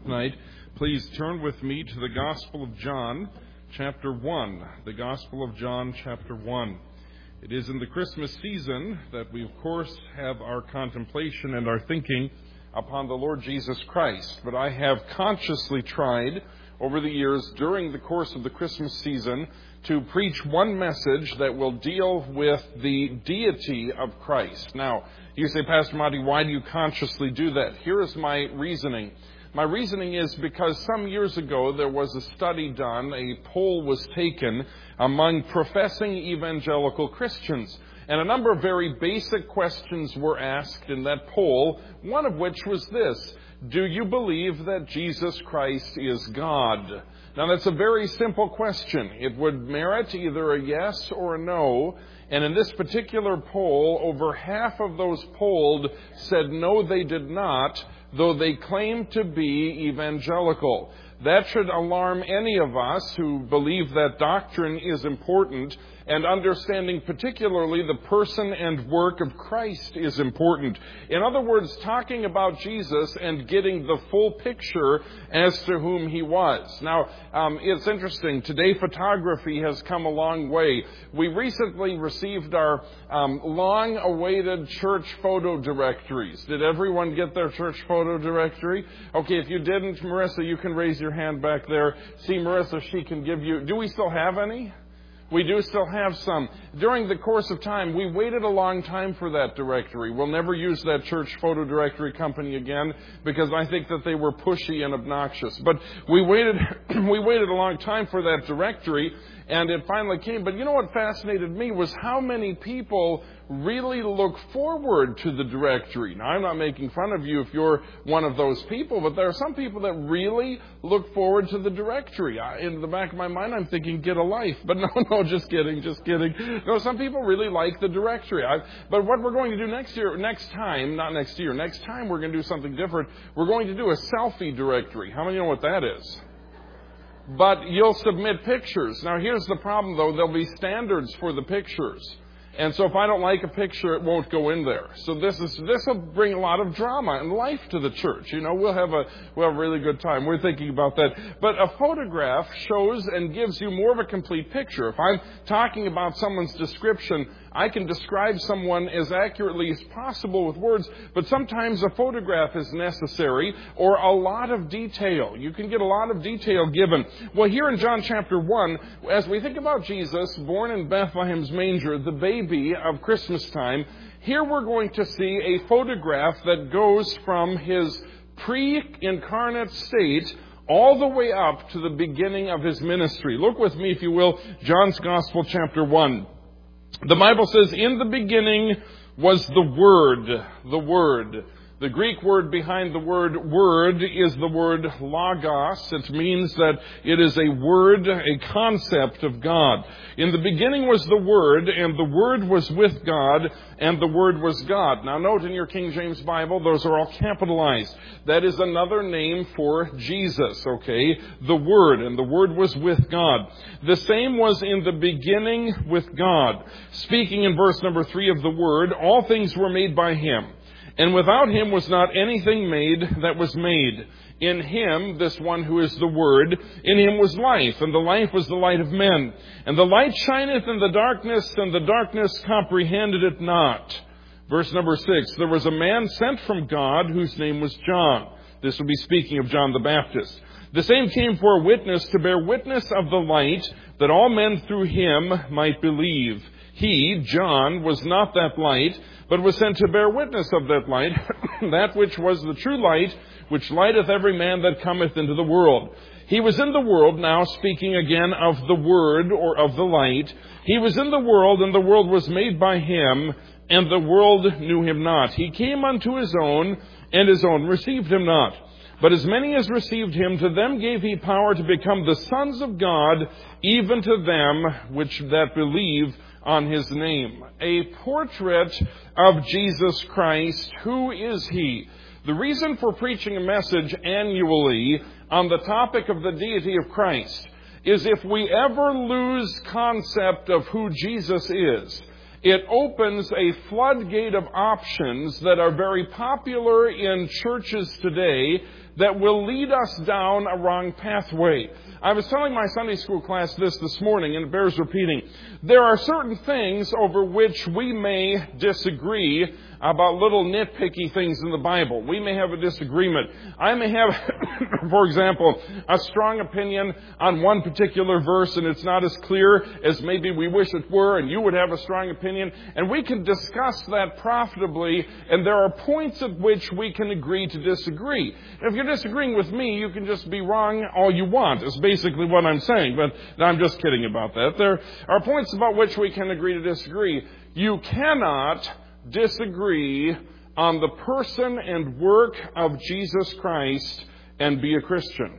tonight, please turn with me to the Gospel of John, chapter 1. The Gospel of John, chapter 1. It is in the Christmas season that we, of course, have our contemplation and our thinking upon the Lord Jesus Christ. But I have consciously tried over the years during the course of the Christmas season to preach one message that will deal with the deity of Christ. Now, you say, Pastor Monty, why do you consciously do that? Here is my reasoning. My reasoning is because some years ago there was a study done, a poll was taken among professing evangelical Christians. And a number of very basic questions were asked in that poll, one of which was this: do you believe that Jesus Christ is God? Now, that's a very simple question. It would merit either a yes or a no. And in this particular poll, over half of those polled said no, they did not, though they claimed to be evangelical. That should alarm any of us who believe that doctrine is important, and understanding particularly the person and work of Christ is important. In other words, talking about Jesus and getting the full picture as to whom he was. Now, it's interesting. Today, photography has come a long way. We recently received our long-awaited church photo directories. Did everyone get their church photo directory? Okay, if you didn't, Marissa, you can raise your hand back there. See Marissa, she can give you... Do we still have any? We do still have some. During the course of time, we waited a long time for that directory. We'll never use that church photo directory company again because I think that they were pushy and obnoxious. But we waited a long time for that directory, and it finally came. But you know what fascinated me was how many people really look forward to the directory. Now, I'm not making fun of you if you're one of those people, but there are some people that really look forward to the directory. In the back of my mind, I'm thinking, get a life. But no, just kidding. No, some people really like the directory. But what we're going to do next time, we're going to do something different. We're going to do a selfie directory. How many know what that is? But you'll submit pictures. Now, here's the problem, though. There'll be standards for the pictures. And so if I don't like a picture, it won't go in there. So this will bring a lot of drama and life to the church. You know, we'll have a really good time. We're thinking about that. But a photograph shows and gives you more of a complete picture. If I'm talking about someone's description, I can describe someone as accurately as possible with words, but sometimes a photograph is necessary or a lot of detail. You can get a lot of detail given. Well, here in John chapter 1, as we think about Jesus, born in Bethlehem's manger, the baby of Christmas time, here we're going to see a photograph that goes from his pre-incarnate state all the way up to the beginning of his ministry. Look with me, if you will, John's Gospel chapter 1. The Bible says, in the beginning was the Word. The Word. The Greek word behind the word is the word logos. It means that it is a word, a concept of God. In the beginning was the Word, and the Word was with God, and the Word was God. Now note in your King James Bible, those are all capitalized. That is another name for Jesus, okay? The Word, and the Word was with God. The same was in the beginning with God. Speaking in verse number 3 of the Word, all things were made by Him. And without Him was not anything made that was made. In Him, this one who is the Word, in Him was life, and the life was the light of men. And the light shineth in the darkness, and the darkness comprehended it not. Verse number 6, there was a man sent from God whose name was John. This will be speaking of John the Baptist. The same came for a witness, to bear witness of the light, that all men through him might believe. He, John, was not that light, but was sent to bear witness of that light, that which was the true light, which lighteth every man that cometh into the world. He was in the world, now speaking again of the Word, or of the light. He was in the world, and the world was made by Him, and the world knew Him not. He came unto His own, and His own received Him not. But as many as received Him, to them gave He power to become the sons of God, even to them that believe on His name. A portrait of Jesus Christ. Who is He? The reason for preaching a message annually on the topic of the deity of Christ is if we ever lose concept of who Jesus is, it opens a floodgate of options that are very popular in churches today that will lead us down a wrong pathway. I was telling my Sunday school class this morning, and it bears repeating. There are certain things over which we may disagree about little nitpicky things in the Bible. We may have a disagreement. I may have, for example, a strong opinion on one particular verse, and it's not as clear as maybe we wish it were, and you would have a strong opinion, and we can discuss that profitably, and there are points at which we can agree to disagree. If you're disagreeing with me, you can just be wrong all you want, is basically what I'm saying, but I'm just kidding about that. There are points about which we can agree to disagree. You cannot disagree on the person and work of Jesus Christ and be a Christian.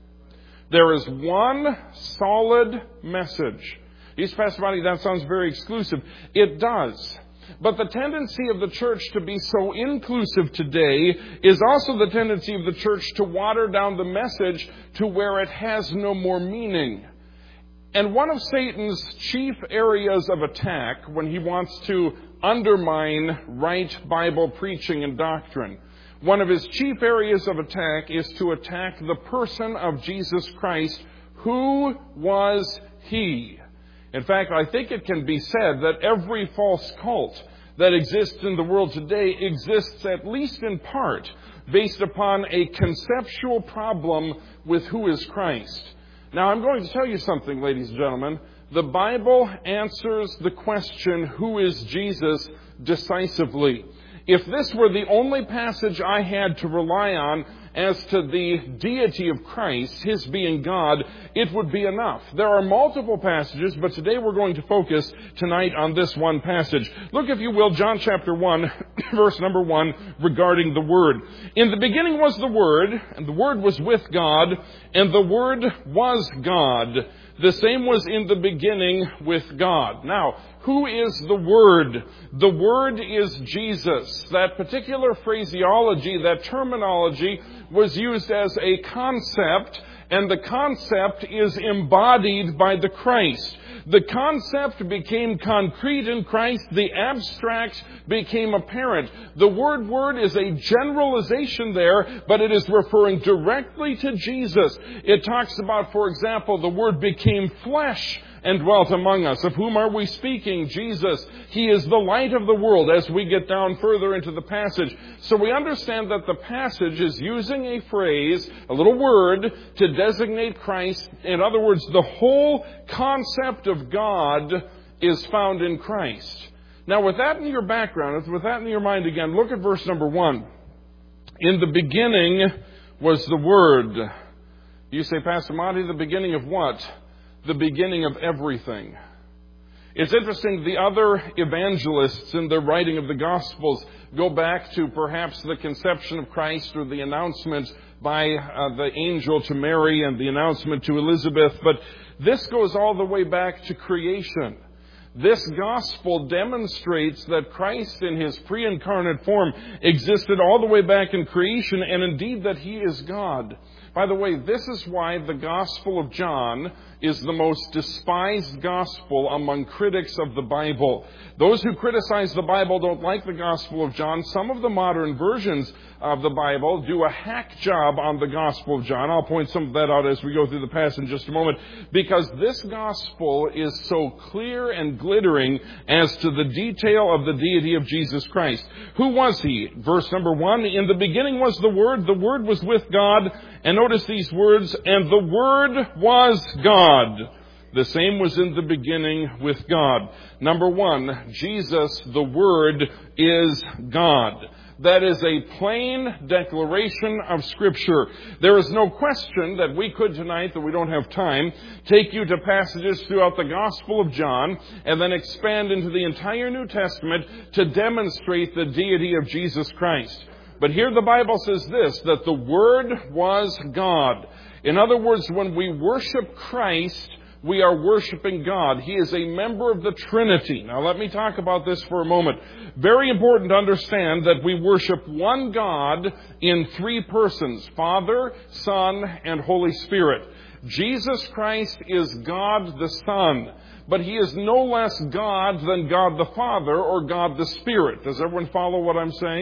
There is one solid message. You say, Pastor Monty, that sounds very exclusive. It does. But the tendency of the church to be so inclusive today is also the tendency of the church to water down the message to where it has no more meaning. And one of Satan's chief areas of attack when he wants to undermine right Bible preaching and doctrine, one of his chief areas of attack is to attack the person of Jesus Christ. Who was he? In fact, I think it can be said that every false cult that exists in the world today exists at least in part based upon a conceptual problem with who is Christ. Now, I'm going to tell you something, ladies and gentlemen. The Bible answers the question, who is Jesus, decisively. If this were the only passage I had to rely on as to the deity of Christ, His being God, it would be enough. There are multiple passages, but today we're going to focus tonight on this one passage. Look, if you will, John chapter 1, verse number 1, regarding the Word. In the beginning was the Word, and the Word was with God, and the Word was God. The same was in the beginning with God. Now, who is the Word? The Word is Jesus. That particular phraseology, that terminology, was used as a concept, and the concept is embodied by the Christ. The concept became concrete in Christ. The abstract became apparent. The word is a generalization there, but it is referring directly to Jesus. It talks about, for example, the Word became flesh and dwelt among us. Of whom are we speaking? Jesus. He is the light of the world as we get down further into the passage. So we understand that the passage is using a phrase, a little word, to designate Christ. In other words, the whole concept of God is found in Christ. Now, with that in your background, with that in your mind again, look at verse number 1. In the beginning was the Word. You say, Pastor Monty, the beginning of what? The beginning of everything. It's interesting, the other evangelists in the writing of the Gospels go back to perhaps the conception of Christ or the announcement by the angel to Mary and the announcement to Elizabeth, but this goes all the way back to creation. This gospel demonstrates that Christ in His pre-incarnate form existed all the way back in creation, and indeed that He is God. By the way, this is why the Gospel of John is the most despised gospel among critics of the Bible. Those who criticize the Bible don't like the Gospel of John. Some of the modern versions of the Bible do a hack job on the Gospel of John. I'll point some of that out as we go through the passage in just a moment, because this gospel is so clear and glittering as to the detail of the deity of Jesus Christ. Who was He? Verse number 1, in the beginning was the Word was with God, and notice these words, and the Word was God. The same was in the beginning with God. Number 1, Jesus, the Word, is God. That is a plain declaration of Scripture. There is no question that we could tonight, that we don't have time, take you to passages throughout the Gospel of John and then expand into the entire New Testament to demonstrate the deity of Jesus Christ. But here the Bible says this, that the Word was God. In other words, when we worship Christ, we are worshiping God. He is a member of the Trinity. Now let me talk about this for a moment. Very important to understand that we worship one God in 3 persons, Father, Son, and Holy Spirit. Jesus Christ is God the Son, but He is no less God than God the Father or God the Spirit. Does everyone follow what I'm saying?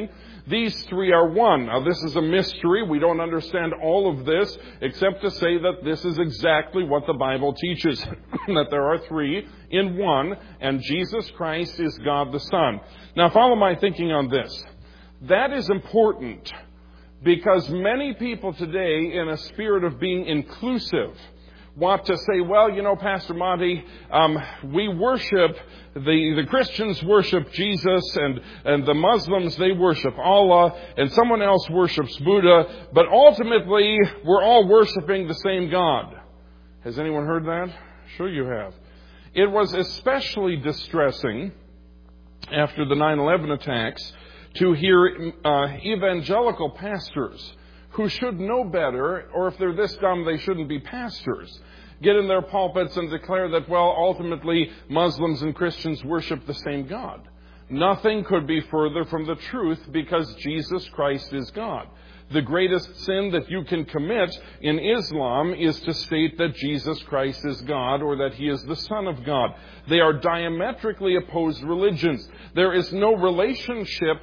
These three are one. Now, this is a mystery. We don't understand all of this except to say that this is exactly what the Bible teaches, that there are three in one, and Jesus Christ is God the Son. Now, follow my thinking on this. That is important because many people today, in a spirit of being inclusive, want to say, well, you know, Pastor Monty, we worship, the Christians worship Jesus, and the Muslims, they worship Allah, and someone else worships Buddha, but ultimately, we're all worshiping the same God. Has anyone heard that? Sure you have. It was especially distressing after the 9/11 attacks to hear evangelical pastors who should know better, or if they're this dumb, they shouldn't be pastors, get in their pulpits and declare that, well, ultimately, Muslims and Christians worship the same God. Nothing could be further from the truth because Jesus Christ is God. The greatest sin that you can commit in Islam is to state that Jesus Christ is God or that He is the Son of God. They are diametrically opposed religions. There is no relationship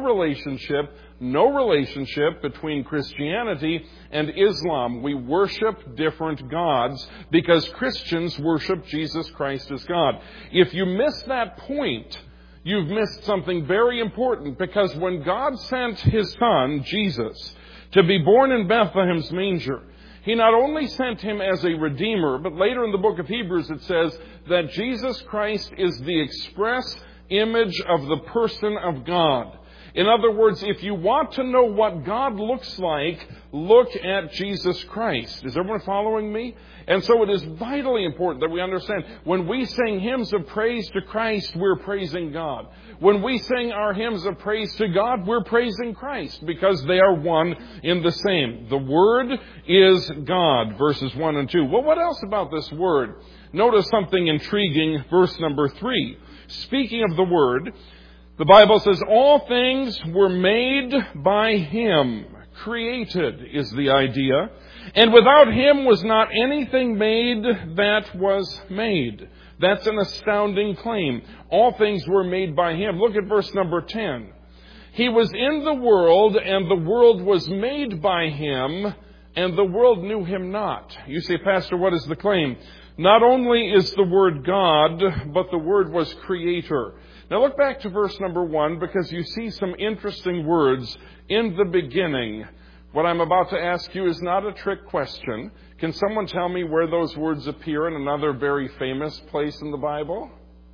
between Christianity and Islam. We worship different gods because Christians worship Jesus Christ as God. If you miss that point, you've missed something very important, because when God sent His Son, Jesus, to be born in Bethlehem's manger, He not only sent Him as a Redeemer, but later in the book of Hebrews it says that Jesus Christ is the express image of the person of God. In other words, if you want to know what God looks like, look at Jesus Christ. Is everyone following me? And so it is vitally important that we understand when we sing hymns of praise to Christ, we're praising God. When we sing our hymns of praise to God, we're praising Christ because they are one in the same. The Word is God, verses 1 and 2. Well, what else about this Word? Notice something intriguing, verse number 3. Speaking of the Word, the Bible says, all things were made by Him. Created is the idea. And without Him was not anything made that was made. That's an astounding claim. All things were made by Him. Look at verse number 10. He was in the world, and the world was made by Him, and the world knew Him not. You say, Pastor, what is the claim? Not only is the Word God, but the Word was Creator. Now look back to verse number 1, because you see some interesting words in the beginning. What I'm about to ask you is not a trick question. Can someone tell me where those words appear in another very famous place in the Bible?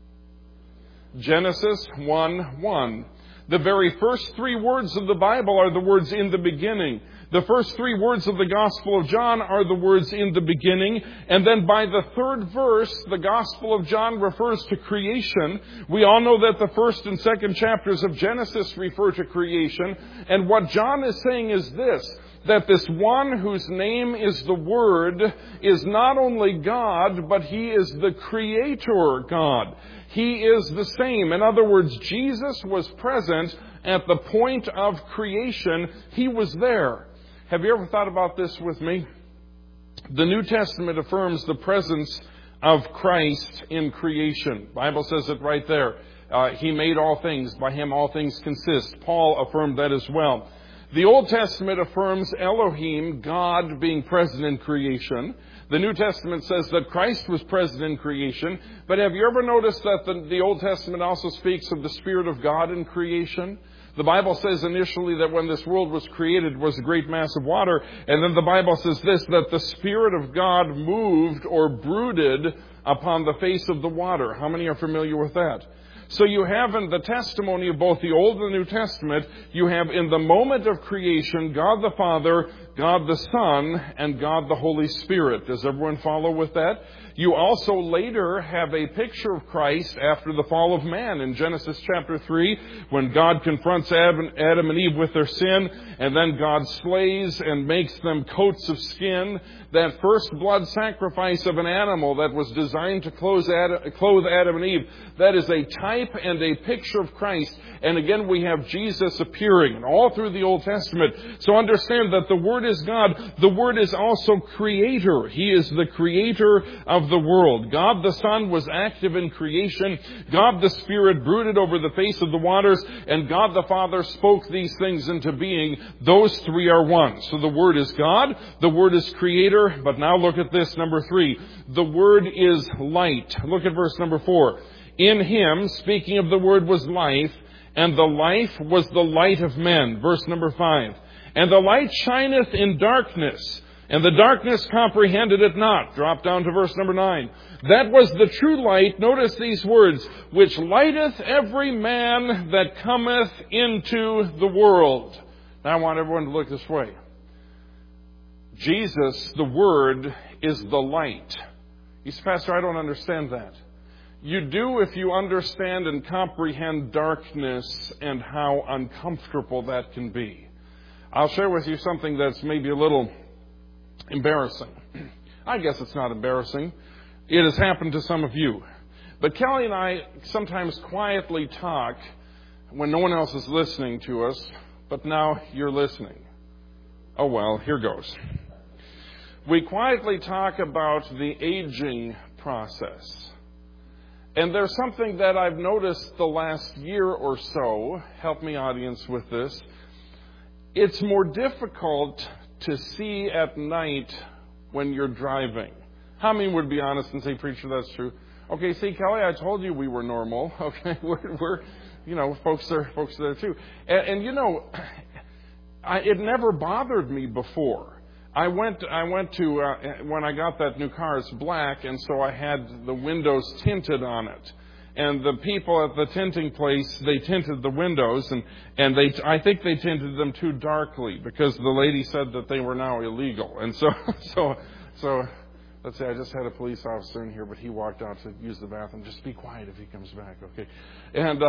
Genesis 1:1. The very first three words of the Bible are the words in the beginning. The first three words of the Gospel of John are the words in the beginning. And then by the third verse, the Gospel of John refers to creation. We all know that the first and second chapters of Genesis refer to creation. And what John is saying is this, that this one whose name is the Word is not only God, but He is the Creator God. He is the same. In other words, Jesus was present at the point of creation. He was there. Have you ever thought about this with me? The New Testament affirms the presence of Christ in creation. The Bible says it right there. He made all things. By Him all things consist. Paul affirmed that as well. The Old Testament affirms Elohim, God, being present in creation. The New Testament says that Christ was present in creation. But have you ever noticed that the Old Testament also speaks of the Spirit of God in creation? The Bible says initially that when this world was created, it was a great mass of water. And then the Bible says this, that the Spirit of God moved or brooded upon the face of the water. How many are familiar with that? So you have in the testimony of both the Old and the New Testament, you have in the moment of creation, God the Father, God the Son, and God the Holy Spirit. Does everyone follow with that? You also later have a picture of Christ after the fall of man in Genesis chapter 3, when God confronts Adam and Eve with their sin, and then God slays and makes them coats of skin. That first blood sacrifice of an animal that was designed to clothe Adam and Eve, that is a type type and a picture of Christ. And again, we have Jesus appearing all through the Old Testament. So understand that the Word is God. The Word is also Creator. He is the Creator of the world. God the Son was active in creation. God the Spirit brooded over the face of the waters. And God the Father spoke these things into being. Those three are one. So the Word is God. The Word is Creator. But now look at this, number 3. The Word is light. Look at verse number 4. In Him, speaking of the Word, was life, and the life was the light of men. Verse number 5. And the light shineth in darkness, and the darkness comprehended it not. Drop down to verse number 9. That was the true light, notice these words, which lighteth every man that cometh into the world. Now I want everyone to look this way. Jesus, the Word, is the light. You say, Pastor, I don't understand that. You do if you understand and comprehend darkness and how uncomfortable that can be. I'll share with you something that's maybe a little embarrassing. I guess it's not embarrassing. It has happened to some of you. But Kelly and I sometimes quietly talk when no one else is listening to us, but now you're listening. Oh well, here goes. We quietly talk about the aging process. And there's something that I've noticed the last year or so, help me audience with this, it's more difficult to see at night when you're driving. How many would be honest and say, preacher, that's true? Okay, see, Kelly, I told you we were normal. Okay, we're folks are there too. And it never bothered me before. I went to, when I got that new car, it's black, and so I had the windows tinted on it. And the people at the tinting place, they tinted the windows, and I think they tinted them too darkly, because the lady said that they were now illegal. And so let's say I just had a police officer in here, but he walked out to use the bathroom. Just be quiet if he comes back, okay? And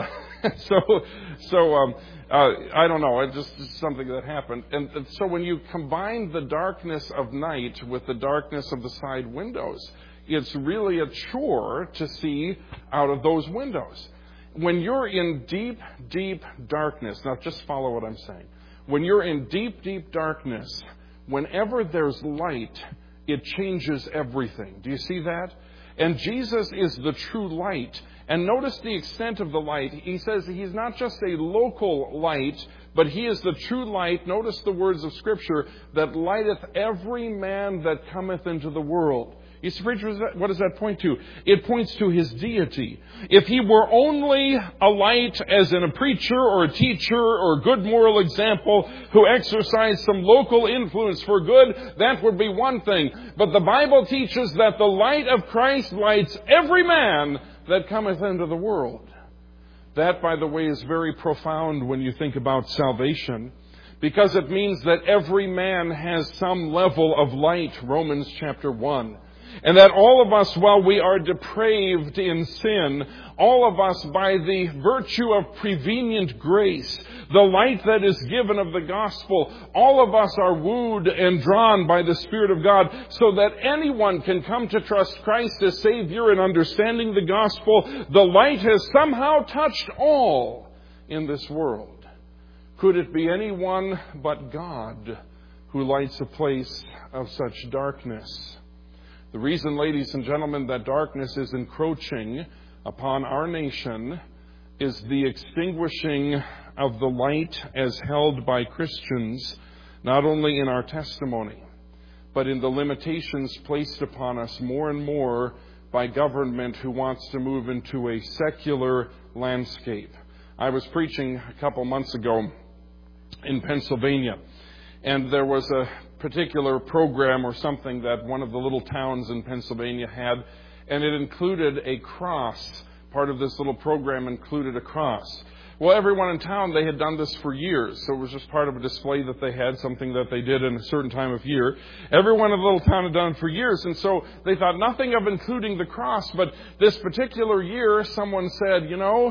I don't know. It's just something that happened. And so when you combine the darkness of night with the darkness of the side windows, it's really a chore to see out of those windows. When you're in deep, deep darkness, now just follow what I'm saying. When you're in deep, deep darkness, whenever there's light, it changes everything. Do you see that? And Jesus is the true light. And notice the extent of the light. He says He's not just a local light, but He is the true light. Notice the words of Scripture, that lighteth every man that cometh into the world. You see, preacher, what does that point to? It points to His deity. If He were only a light as in a preacher or a teacher or a good moral example who exercised some local influence for good, that would be one thing. But the Bible teaches that the light of Christ lights every man that cometh into the world. That, by the way, is very profound when you think about salvation, because it means that every man has some level of light, Romans chapter 1. And that all of us, while we are depraved in sin, all of us, by the virtue of prevenient grace, the light that is given of the gospel, all of us are wooed and drawn by the Spirit of God, so that anyone can come to trust Christ as Savior in understanding the gospel. The light has somehow touched all in this world. Could it be anyone but God who lights a place of such darkness? The reason, ladies and gentlemen, that darkness is encroaching upon our nation is the extinguishing of the light as held by Christians, not only in our testimony, but in the limitations placed upon us more and more by government who wants to move into a secular landscape. I was preaching a couple months ago in Pennsylvania, and there was a particular program or something that one of the little towns in Pennsylvania had, and it included a cross. Part of this little program included a cross. Well, everyone in town, they had done this for years, so it was just part of a display that they had, something that they did in a certain time of year. Everyone in the little town had done it for years, and so they thought nothing of including the cross, but this particular year, someone said,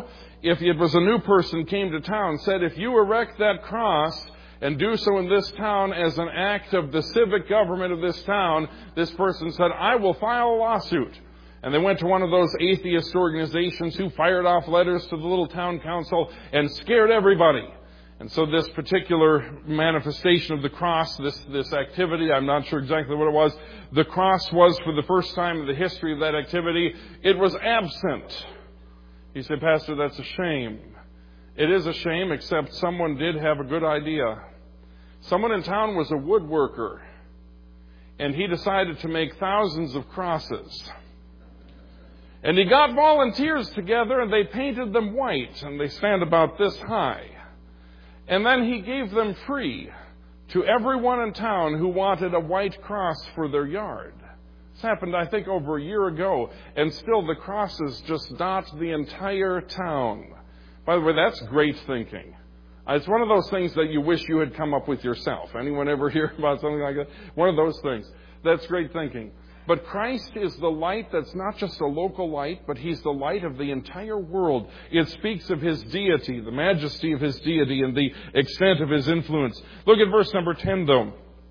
if it was a new person came to town, said, if you erect that cross and do so in this town as an act of the civic government of this town, this person said, I will file a lawsuit. And they went to one of those atheist organizations who fired off letters to the little town council and scared everybody. And so this particular manifestation of the cross, this activity, I'm not sure exactly what it was, the cross was, for the first time in the history of that activity, it was absent. You say, Pastor, that's a shame. It is a shame, except someone did have a good idea. Someone in town was a woodworker, and he decided to make thousands of crosses. And he got volunteers together, and they painted them white, and they stand about this high. And then he gave them free to everyone in town who wanted a white cross for their yard. This happened, I think, over a year ago, and still the crosses just dot the entire town. By the way, that's great thinking. It's one of those things that you wish you had come up with yourself. Anyone ever hear about something like that? One of those things. That's great thinking. But Christ is the light that's not just a local light, but He's the light of the entire world. It speaks of His deity, the majesty of His deity, and the extent of His influence. Look at verse number 10, though.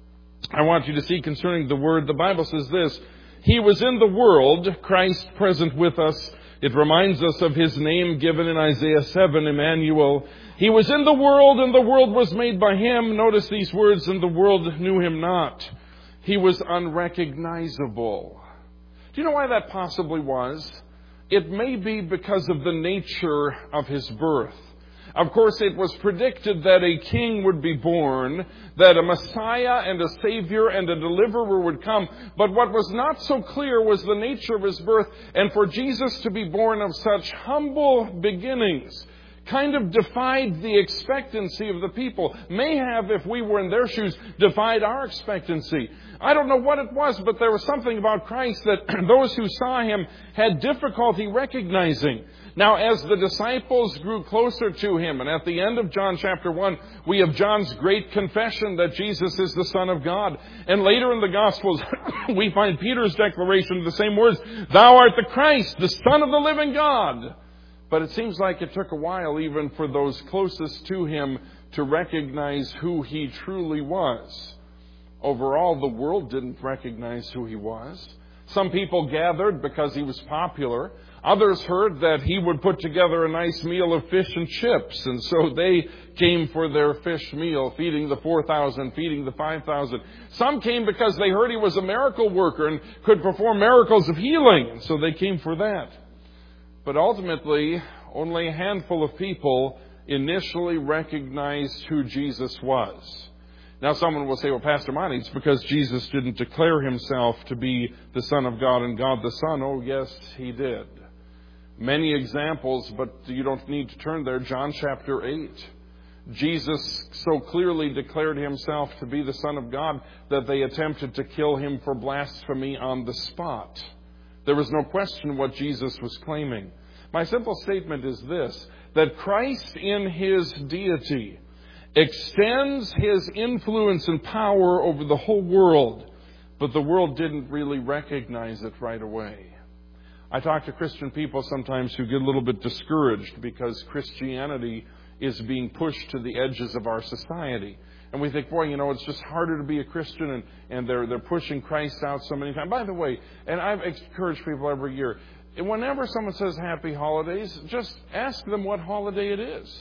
I want you to see concerning the Word. The Bible says this: He was in the world, Christ present with us. It reminds us of His name given in Isaiah 7, Emmanuel. He was in the world, and the world was made by Him. Notice these words, and the world knew Him not. He was unrecognizable. Do you know why that possibly was? It may be because of the nature of His birth. Of course, it was predicted that a king would be born, that a Messiah and a Savior and a deliverer would come. But what was not so clear was the nature of His birth. And for Jesus to be born of such humble beginnings kind of defied the expectancy of the people. May have, if we were in their shoes, defied our expectancy. I don't know what it was, but there was something about Christ that those who saw Him had difficulty recognizing. Now, as the disciples grew closer to Him, and at the end of John chapter 1, we have John's great confession that Jesus is the Son of God. And later in the Gospels, we find Peter's declaration of the same words: Thou art the Christ, the Son of the living God. But it seems like it took a while even for those closest to Him to recognize who He truly was. Overall, the world didn't recognize who He was. Some people gathered because He was popular. Others heard that He would put together a nice meal of fish and chips, and so they came for their fish meal, feeding the 4,000, feeding the 5,000. Some came because they heard He was a miracle worker and could perform miracles of healing, and so they came for that. But ultimately, only a handful of people initially recognized who Jesus was. Now someone will say, well, Pastor Monty, it's because Jesus didn't declare Himself to be the Son of God and God the Son. Oh, yes, He did. Many examples, but you don't need to turn there. John chapter 8. Jesus so clearly declared Himself to be the Son of God that they attempted to kill Him for blasphemy on the spot. There was no question what Jesus was claiming. My simple statement is this: that Christ in His deity extends His influence and power over the whole world, but the world didn't really recognize it right away. I talk to Christian people sometimes who get a little bit discouraged because Christianity is being pushed to the edges of our society. And we think, boy, it's just harder to be a Christian, and they're pushing Christ out so many times. By the way, and I've encouraged people every year, whenever someone says happy holidays, just ask them what holiday it is.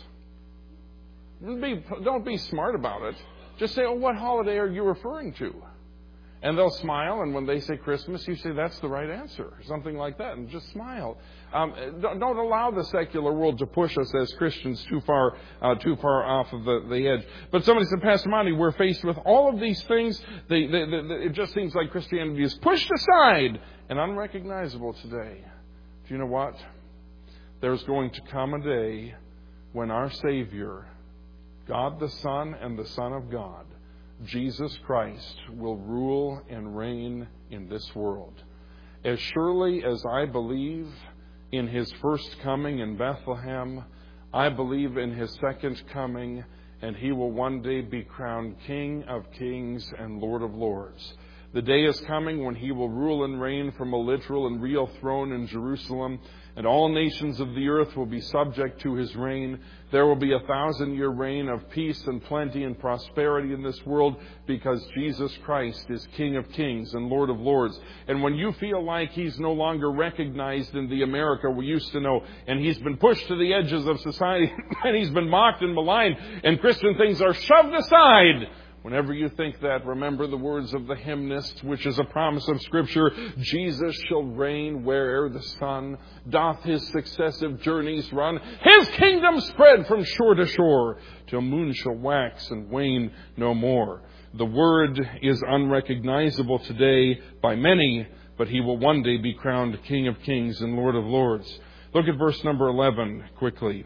Don't be smart about it. Just say, oh, what holiday are you referring to? And they'll smile, and when they say Christmas, you say, that's the right answer, or something like that, and just smile. Don't allow the secular world to push us as Christians too far off of the edge. But somebody said, Pastor Monty, we're faced with all of these things. It just seems like Christianity is pushed aside and unrecognizable today. Do you know what? There's going to come a day when our Savior, God the Son and the Son of God, Jesus Christ, will rule and reign in this world. As surely as I believe in His first coming in Bethlehem, I believe in His second coming, and He will one day be crowned King of Kings and Lord of Lords. The day is coming when He will rule and reign from a literal and real throne in Jerusalem, and all nations of the earth will be subject to his reign. There will be a 1,000-year reign of peace and plenty and prosperity in this world because Jesus Christ is King of kings and Lord of lords. And when you feel like he's no longer recognized in the America we used to know, and he's been pushed to the edges of society, and he's been mocked and maligned, and Christian things are shoved aside, whenever you think that, remember the words of the hymnist, which is a promise of Scripture: Jesus shall reign where'er the sun doth his successive journeys run. His kingdom spread from shore to shore, till moon shall wax and wane no more. The Word is unrecognizable today by many, but he will one day be crowned King of kings and Lord of lords. Look at verse number 11 quickly.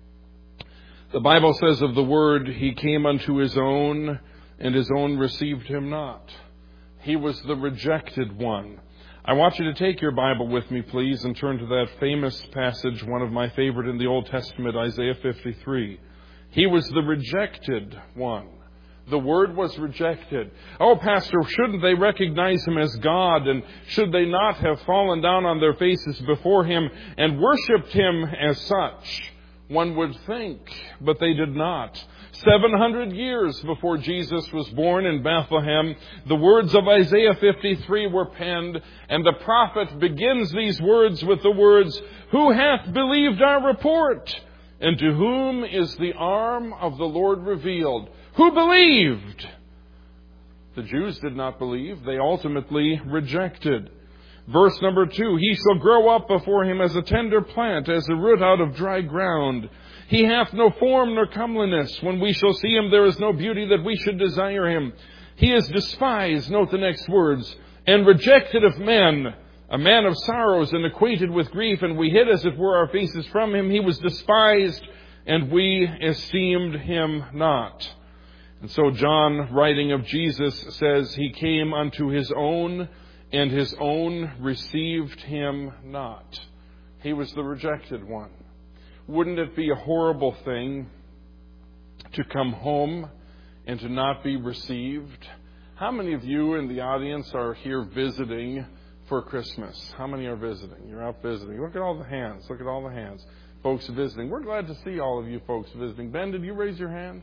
The Bible says of the Word, he came unto his own, and his own received him not. He was the rejected one. I want you to take your Bible with me, please, and turn to that famous passage, one of my favorite in the Old Testament, Isaiah 53. He was the rejected one. The Word was rejected. Oh, Pastor, shouldn't they recognize him as God? And should they not have fallen down on their faces before him and worshipped him as such? One would think, but they did not. 700 years before Jesus was born in Bethlehem, the words of Isaiah 53 were penned, and the prophet begins these words with the words, "Who hath believed our report? And to whom is the arm of the Lord revealed?" Who believed? The Jews did not believe. They ultimately rejected. Verse number 2, he shall grow up before him as a tender plant, as a root out of dry ground. He hath no form nor comeliness. When we shall see him, there is no beauty that we should desire him. He is despised, note the next words, and rejected of men, a man of sorrows and acquainted with grief, and we hid as it were our faces from him. He was despised, and we esteemed him not. And so John, writing of Jesus, says, he came unto his own, and his own received him not. He was the rejected one. Wouldn't it be a horrible thing to come home and to not be received? How many of you in the audience are here visiting for Christmas? How many are visiting? You're out visiting. Look at all the hands. Look at all the hands. Folks visiting. We're glad to see all of you folks visiting. Ben, did you raise your hand?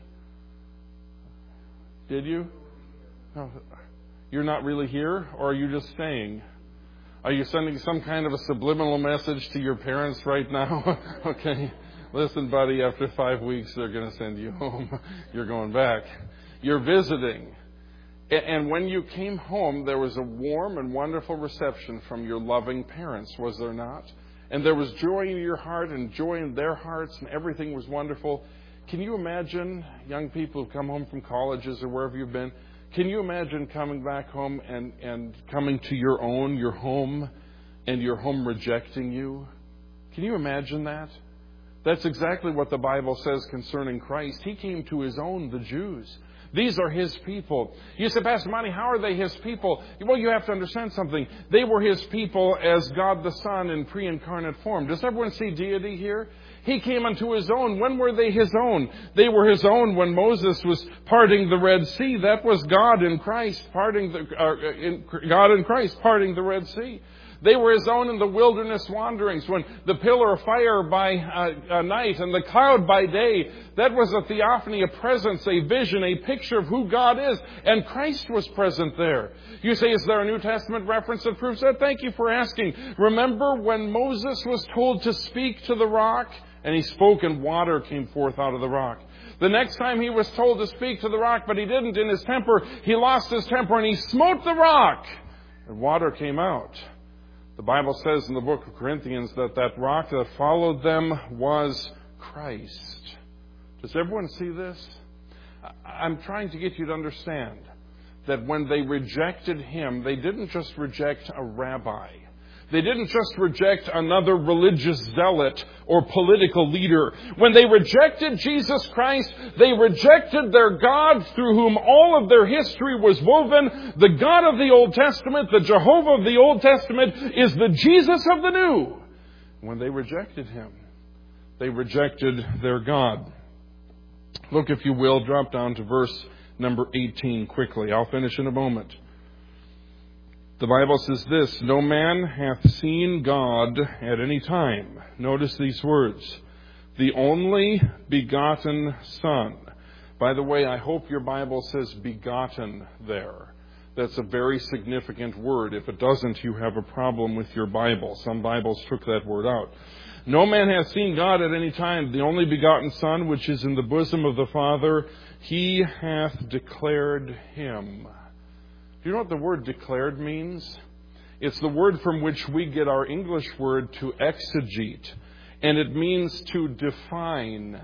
Did you? No. You're not really here, or are you just staying? Are you sending some kind of a subliminal message to your parents right now? Okay. Listen, buddy, after 5 weeks, they're going to send you home. You're going back. You're visiting. And when you came home, there was a warm and wonderful reception from your loving parents, was there not? And there was joy in your heart and joy in their hearts, and everything was wonderful. Can you imagine, young people who come home from colleges or wherever you've been, can you imagine coming back home and coming to your home, and your home rejecting you? Can you imagine that? That's exactly what the Bible says concerning Christ. He came to his own, the Jews. These are his people. You say, Pastor Monty, how are they his people? Well, you have to understand something. They were his people as God the Son in pre-incarnate form. Does everyone see deity here? He came unto his own. When were they his own? They were his own when Moses was parting the Red Sea. That was God in Christ parting the Red Sea. They were his own in the wilderness wanderings when the pillar of fire by night and the cloud by day. That was a theophany, a presence, a vision, a picture of who God is. And Christ was present there. You say, is there a New Testament reference that proves that? Thank you for asking. Remember when Moses was told to speak to the rock? And he spoke and water came forth out of the rock. The next time he was told to speak to the rock, but he didn't in his temper. He lost his temper and he smote the rock. And water came out. The Bible says in the book of Corinthians that that rock that followed them was Christ. Does everyone see this? I'm trying to get you to understand that when they rejected him, they didn't just reject a rabbi. They didn't just reject another religious zealot or political leader. When they rejected Jesus Christ, they rejected their God through whom all of their history was woven. The God of the Old Testament, the Jehovah of the Old Testament, is the Jesus of the New. When they rejected him, they rejected their God. Look, if you will, drop down to verse number 18 quickly. I'll finish in a moment. The Bible says this, no man hath seen God at any time. Notice these words, the only begotten Son. By the way, I hope your Bible says begotten there. That's a very significant word. If it doesn't, you have a problem with your Bible. Some Bibles took that word out. No man hath seen God at any time. The only begotten Son, which is in the bosom of the Father, he hath declared him. Do you know what the word declared means? It's the word from which we get our English word to exegete, and it means to define.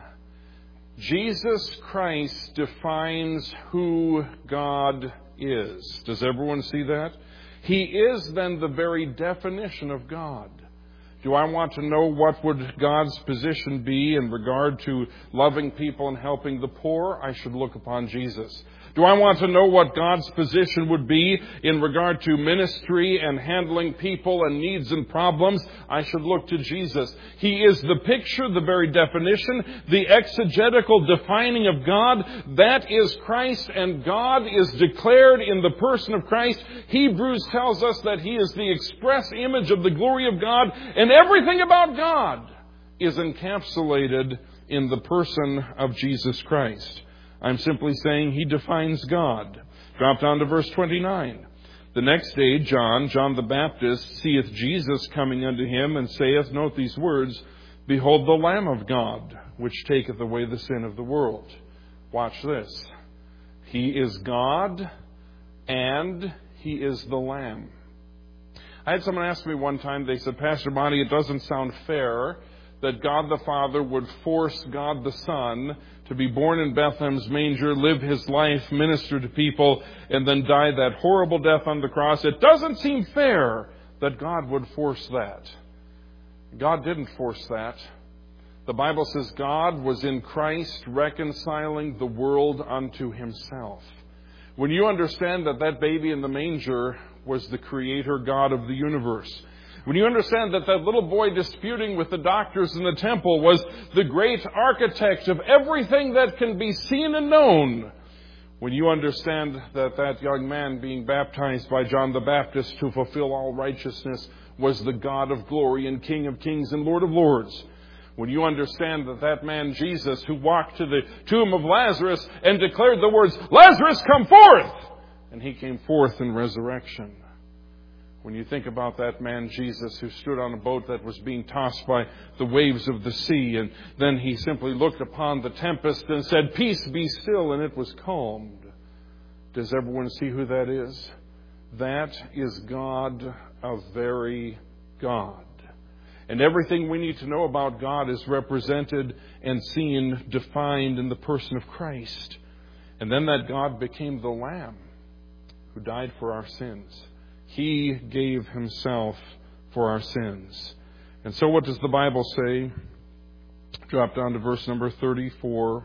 Jesus Christ defines who God is. Does everyone see that? He is then the very definition of God. Do I want to know what would God's position be in regard to loving people and helping the poor? I should look upon Jesus. Do I want to know what God's position would be in regard to ministry and handling people and needs and problems? I should look to Jesus. He is the picture, the very definition, the exegetical defining of God. That is Christ, and God is declared in the person of Christ. Hebrews tells us that He is the express image of the glory of God, and everything about God is encapsulated in the person of Jesus Christ. I'm simply saying He defines God. Drop down to verse 29. The next day, John the Baptist, seeth Jesus coming unto him, and saith, note these words, behold the Lamb of God, which taketh away the sin of the world. Watch this. He is God, and He is the Lamb. I had someone ask me one time, they said, Pastor Monty, it doesn't sound fair that God the Father would force God the Son to be born in Bethlehem's manger, live His life, minister to people, and then die that horrible death on the cross. It doesn't seem fair that God would force that. God didn't force that. The Bible says God was in Christ reconciling the world unto Himself. When you understand that that baby in the manger was the Creator God of the universe, when you understand that that little boy disputing with the doctors in the temple was the great architect of everything that can be seen and known, when you understand that that young man being baptized by John the Baptist to fulfill all righteousness was the God of glory and King of kings and Lord of lords, when you understand that that man Jesus who walked to the tomb of Lazarus and declared the words, Lazarus, come forth! And he came forth in resurrection. When you think about that man Jesus who stood on a boat that was being tossed by the waves of the sea, and then he simply looked upon the tempest and said, peace, be still, and it was calmed. Does everyone see who that is? That is God, a very God. And everything we need to know about God is represented and seen, defined in the person of Christ. And then that God became the Lamb who died for our sins. He gave Himself for our sins. And so what does the Bible say? Drop down to verse number 34.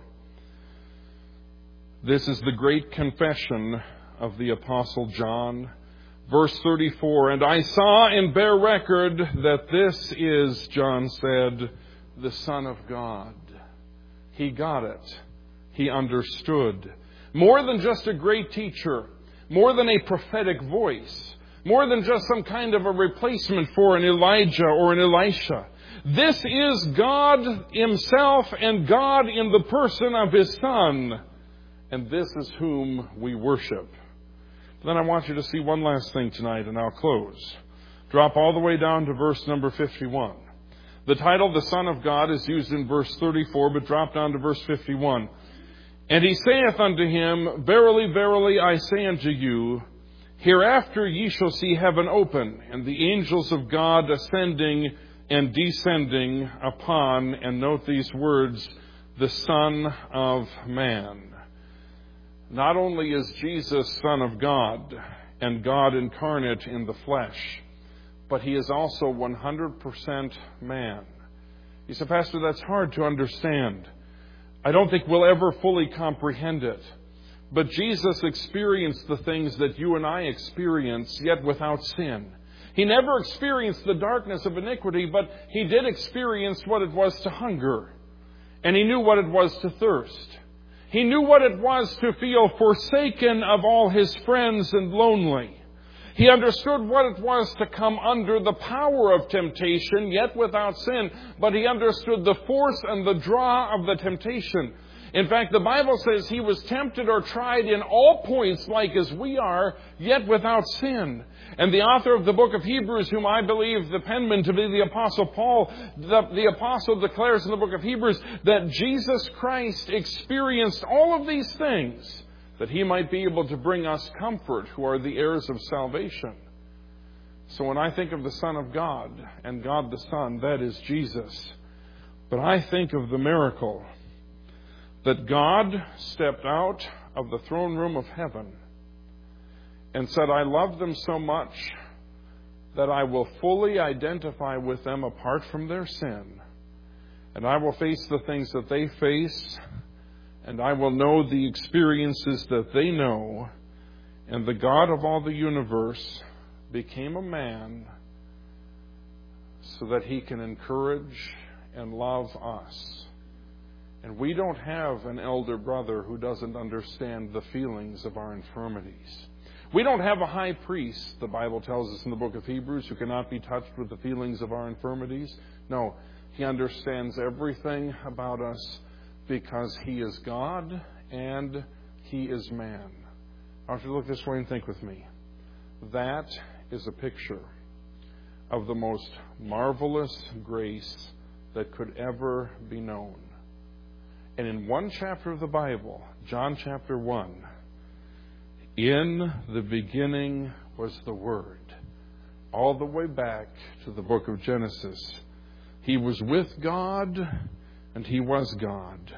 This is the great confession of the Apostle John. Verse 34, and I saw and bear record that this is, John said, the Son of God. He got it. He understood. More than just a great teacher, more than a prophetic voice, more than just some kind of a replacement for an Elijah or an Elisha. This is God Himself and God in the person of His Son. And this is whom we worship. Then I want you to see one last thing tonight, and I'll close. Drop all the way down to verse number 51. The title, the Son of God, is used in verse 34, but drop down to verse 51. And He saith unto him, verily, verily, I say unto you, hereafter ye shall see heaven open, and the angels of God ascending and descending upon, and note these words, the Son of Man. Not only is Jesus Son of God and God incarnate in the flesh, but He is also 100% man. You say, Pastor, that's hard to understand. I don't think we'll ever fully comprehend it. But Jesus experienced the things that you and I experience, yet without sin. He never experienced the darkness of iniquity, but He did experience what it was to hunger. And He knew what it was to thirst. He knew what it was to feel forsaken of all His friends and lonely. He understood what it was to come under the power of temptation, yet without sin. But he understood the force and the draw of the temptation. In fact, the Bible says he was tempted or tried in all points like as we are, yet without sin. And the author of the book of Hebrews, whom I believe the penman to be the Apostle Paul, the Apostle declares in the book of Hebrews that Jesus Christ experienced all of these things that he might be able to bring us comfort who are the heirs of salvation. So when I think of the Son of God and God the Son, that is Jesus. But I think of the miracle that God stepped out of the throne room of heaven and said, I love them so much that I will fully identify with them apart from their sin. And I will face the things that they face, and I will know the experiences that they know. And the God of all the universe became a man so that he can encourage and love us. And we don't have an elder brother who doesn't understand the feelings of our infirmities. We don't have a high priest, the Bible tells us in the book of Hebrews, who cannot be touched with the feelings of our infirmities. No, he understands everything about us because he is God and he is man. I want you to look this way and think with me. That is a picture of the most marvelous grace that could ever be known. And in one chapter of the Bible, John chapter 1, in the beginning was the Word. All the way back to the book of Genesis. He was with God and he was God.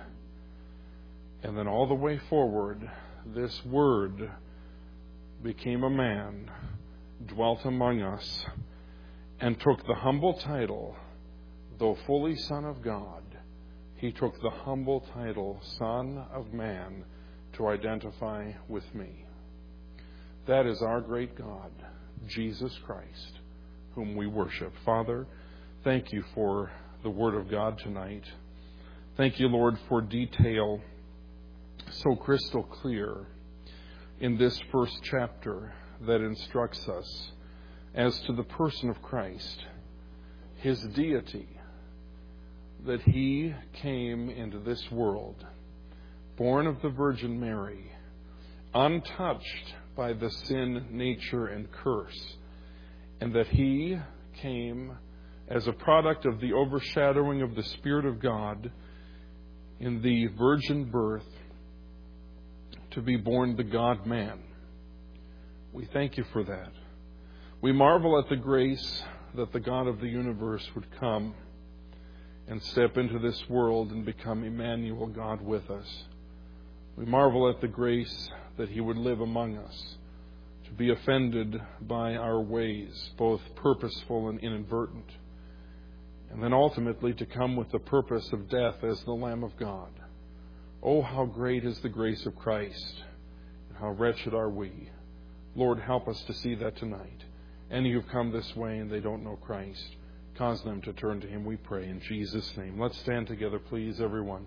And then all the way forward, this Word became a man, dwelt among us, and took the humble title, though fully Son of God, he took the humble title, Son of Man, to identify with me. That is our great God, Jesus Christ, whom we worship. Father, thank you for the Word of God tonight. Thank you, Lord, for detail so crystal clear in this first chapter that instructs us as to the person of Christ, his deity, that he came into this world, born of the Virgin Mary, untouched by the sin, nature, and curse, and that he came as a product of the overshadowing of the Spirit of God in the virgin birth to be born the God-man. We thank you for that. We marvel at the grace that the God of the universe would come and step into this world and become Emmanuel, God with us. We marvel at the grace that he would live among us, to be offended by our ways, both purposeful and inadvertent, and then ultimately to come with the purpose of death as the Lamb of God. Oh, how great is the grace of Christ, and how wretched are we. Lord, help us to see that tonight. Any who've come this way and they don't know Christ, cause them to turn to him, we pray, in Jesus' name. Let's stand together, please, everyone.